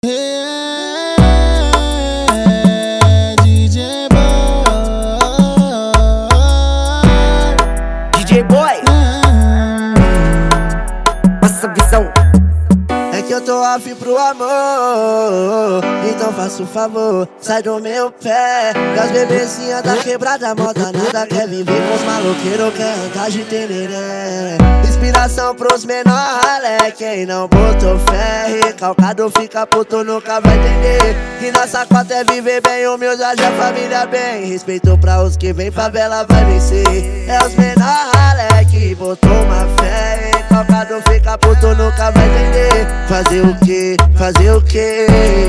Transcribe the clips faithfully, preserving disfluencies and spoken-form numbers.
É, D J Boy, D J Boy, passa a visão. É que eu tô afim pro amor, então faça um favor, sai do meu pé. Que as bebezinhas da quebrada moda nada quer viver com os maloqueiros, quer andar de teneré. Inspiração pros menor ralé, quem não botou fé, recalcado fica puto, nunca vai entender. Que nossa cota é viver bem, humildade, a família bem. Respeito pra os que vem, favela vai vencer. É os menor ralé que botou uma fé, recalcado fica puto, nunca vai entender. Fazer o que? Fazer o que?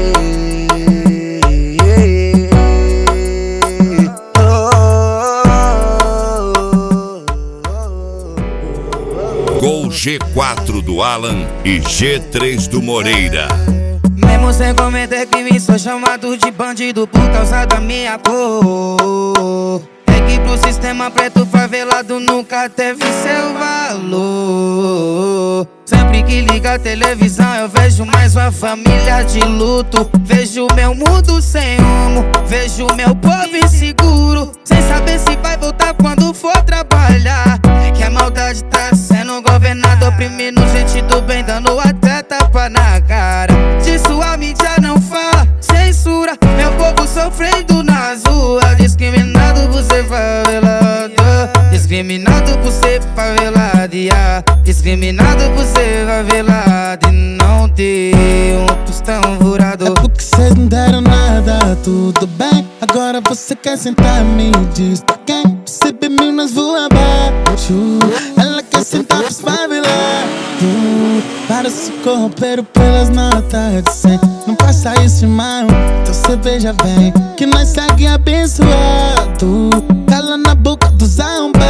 Gol G quatro do Alan e G três do Moreira. Mesmo sem cometer crime, sou chamado de bandido por causa da minha cor. É que pro sistema preto favelado nunca teve seu valor. Sempre que liga a televisão eu vejo mais uma família de luto. Vejo meu mundo sem rumo, vejo meu povo inseguro, sem saber se vai voltar quando for trabalhar. É que a maldade tá sendo governada, oprimindo gente do bem, dando até tapa na cara. Disso a mídia não fala, censura meu povo sofrendo nas ruas. Discriminado por ser favelado, discriminado por ser favelado, yeah. Discriminado por ser favelado e não ter um tostão furado. é porque cês não deram nada, tudo bem. Agora você quer sentar, me diz pra quem? Você bebe, nós voa abaixo. Ela quer sentar pros favelados, para se corromper pelas notas de cem. Não passa isso, irmão, então cê veja bem que nós segue abençoado. Cala na boca dos arrombados.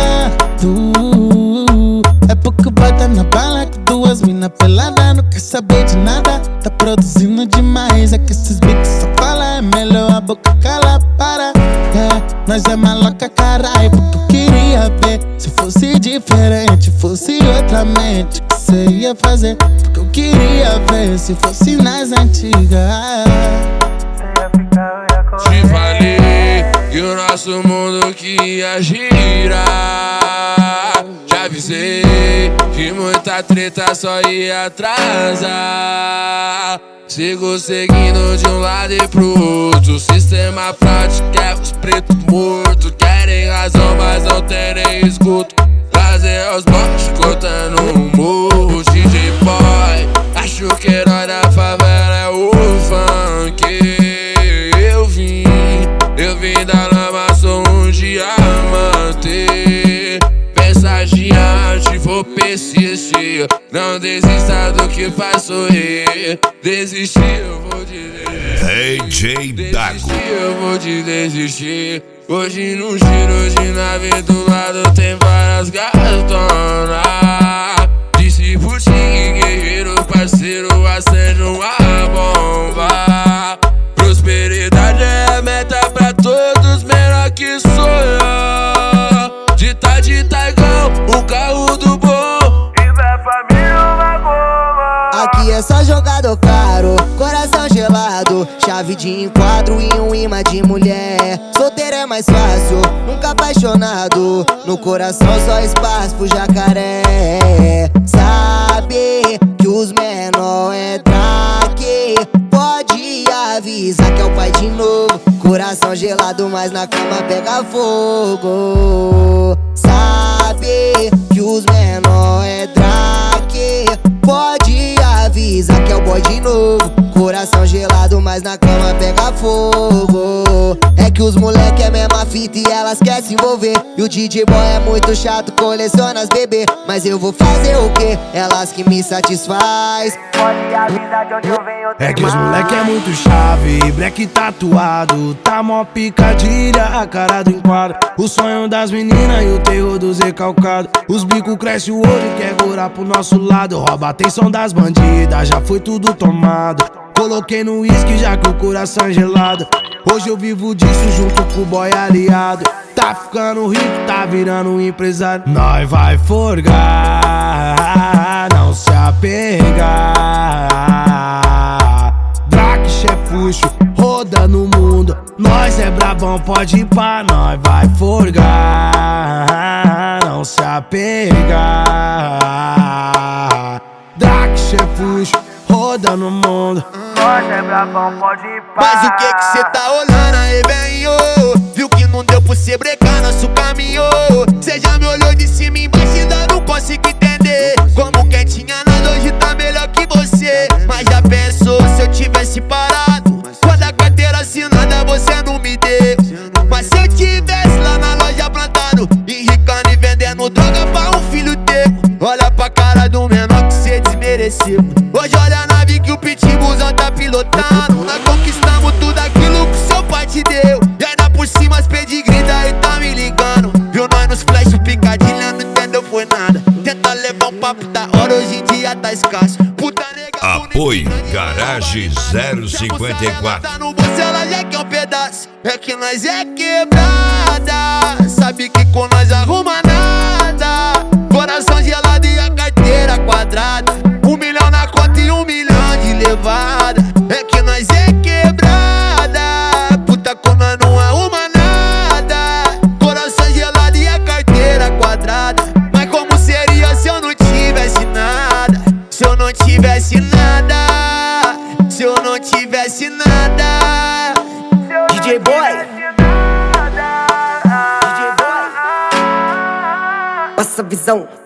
É porque bota na bala que duas mina pelada não quer saber de nada. Tá produzindo demais, é que esses bicos só falam. É melhor a boca cala, para. É, nós é maloca, caralho, porque eu queria ver se fosse diferente, fosse outra mente que cê ia fazer. Porque eu queria ver se fosse nas antigas. Te falei que o nosso mundo que ia girar. Já avisei que muita treta só ia atrasar. Sigo seguindo de um lado e pro outro. O sistema prático quer os pretos mortos. Querem razão, mas não tem nem escuto. Trazer aos botes, cortando um morro. D J Boy, acho que herói da favela é o funk. Eu vim, eu vim da lama, sou um diamante. Pensagiante, vou persistir. Não desista do que faz sorrir. Desistir, eu vou te desistir. D J Dago. Desistir, eu vou te desistir. Hoje num giro de nave do lado tem várias gatonas. Disse Putin, guerreiro, parceiro, acende uma bomba. Prosperidade é a meta pra todos, menor que sonhar. De tá de tá igual um carro do bom. E vai família uma goma. Aqui é só jogador caro, coração gelado, chave de enquadro e um imã de mulher. Solteiro é mais fácil, nunca apaixonado. No coração só espaço pro jacaré. Sabe que os menor é traque, pode avisar que é o pai de novo. Coração gelado, mas na cama pega fogo. Sabe que os menor é traque, pode avisar que é o boy de novo. Coração gelado, mas na cama pega fogo. É que os moleque é mesma fita e elas querem se envolver. E o D J Boy é muito chato, coleciona as bebê. Mas eu vou fazer o quê? Elas que me satisfaz. Pode avisar de onde eu venho. É que os moleque é muito chave, black tatuado, tá mó picadilha, a cara do enquadro. O sonho das meninas e o terror dos recalcados. Os bicos crescem o olho e quer gorar pro nosso lado. Rouba a atenção das bandidas, já foi tudo tomado. Coloquei no uísque já que o coração é gelado. Hoje eu vivo disso junto com o boy aliado. Tá ficando rico, tá virando um empresário. Nós vai forgar, não se apegar. Drac chefucho, roda no mundo. Nós é brabão, pode ir pra nós, vai forgar, não se apegar. Drac, chefucho, roda no mundo. Nós é brabão, pode ir pra. Mas o que que cê tá olhando aí, bem, ô? Viu que não deu pra cê brecar nosso caminho? Cê já me olhou de cima e embaixo e ainda não consigo entender como quem tinha nada hoje tá melhor que você. Mas já pensou se eu tivesse parado? Quando a carteira assinada você não me deu. Mas se eu tivesse lá na loja plantado, enricando e vendendo droga pra um filho teu. Olha pra cara do menor que cê desmereceu. Hoje olha a nave que o pitbullzão tá pilotando. Nós conquistamos tudo aquilo que seu pai te deu. E ainda por cima as pedigree daí tá me ligando. Viu nós nos flash picadilha, não entendeu foi nada. Tenta levar um papo da hora, hoje em dia tá escasso. Puta nega, apoio Garage zero cinquenta e quatro. tá no bolso, ela já quer um pedaço. É que nós é quebrada, sabe que com nós arruma nada. Coração gelado e a carteira quadrada. Um milhão na conta e um milhão de levada. É que nós é quebrada, puta com nós não arruma nada. Coração gelado e a carteira quadrada. Mas como seria se eu não tivesse nada? Se eu não tivesse nada, se eu não tivesse nada. D J Boy, D J Boy, passa visão.